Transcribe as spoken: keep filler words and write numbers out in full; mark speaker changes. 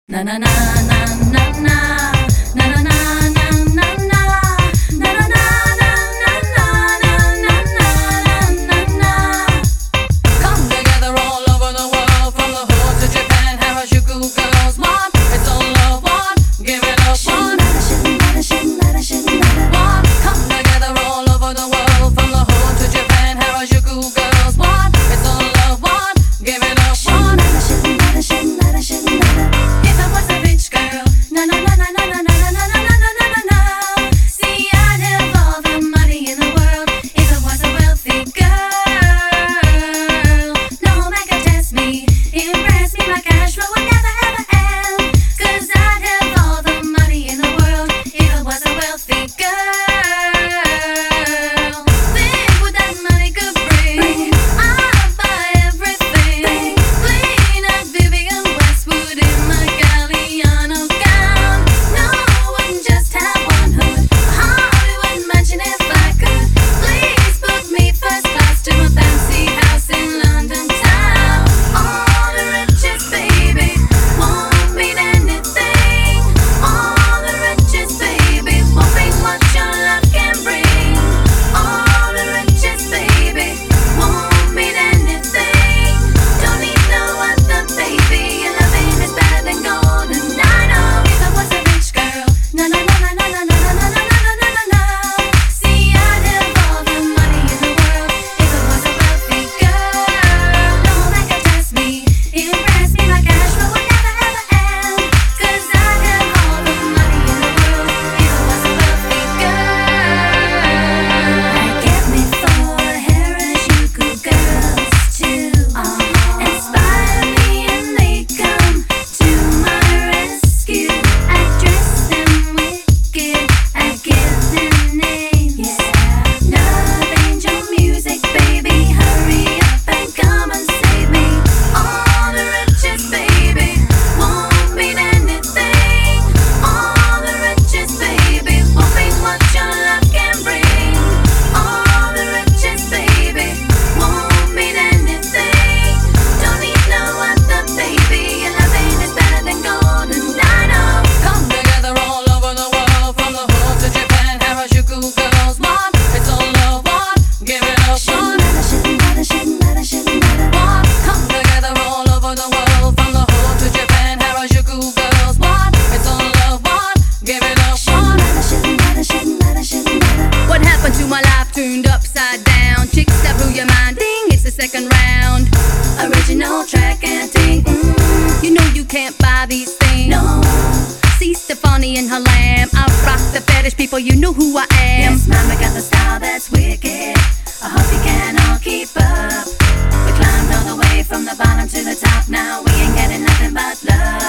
Speaker 1: Na na na na na na na na na na na na na na na. Come together all over the world, from the hood to Japan, Harajuku girls want it's all love, want give it up, want. Want come together all over the world, from the hood to Japan, Harajuku girls want it's all love, want give it up, want. If I was a rich girl, na na na na na na na na na na na na na. See, I'd have all the money in the world if I was a wealthy girl. No man could test me, impress me. My cash flow would never ever end. 'Cause I'd have all the money in the world if I was a wealthy girl. Think what that money could bring. I'd buy everything. Clean up Vivian Westwood in my Galliano gown. No, I wouldn't just have one hood, a Hollywood mansion if I could. Please book me first class to a fancy house in London town. All the richest, baby, won't mean anything. All the richest, baby, won't bring what your love can bring. All the richest, baby, won't mean anything. Don't need no other, baby. Your loving is better than gold, and I know if I was a rich girl, na na na na na na na na na na na na na. See, I'd have all the money in the world if I was a wealthy girl. No man could test me, impress me. My cash flow would never ever end. 'Cause I'd have all the money in the world if I was a wealthy girl. Get me four Harajuku girls too. Inspire me and they come to my rescue. I dress them wicked, I give them names. Love angel music, baby, hurry up and come and save me. All the richest, baby, won't mean anything. All the richest, baby, won't bring what your love can bring. All the richest, baby, won't mean anything. Don't need no other, baby. Your loving is better than gold, and I know. Come together all over the world, from the hood to Japan, Harajuku girls want it's all love, want give it up, want. Want come together all over the world, from the hood to Japan, Harajuku girls want it's all love, want give it up, want. What happened to my life turned upside down? Chicks that blew your mind, ding, it's the second round. Original track and ding, mm, you know you can't buy these things. No. See Stefani and her lamb, I rock the fetish people, you know who I am. Yes, mama got the style that's wicked. I hope you can all keep up. We climbed all the way from the bottom to the top, now we ain't getting nothing but love.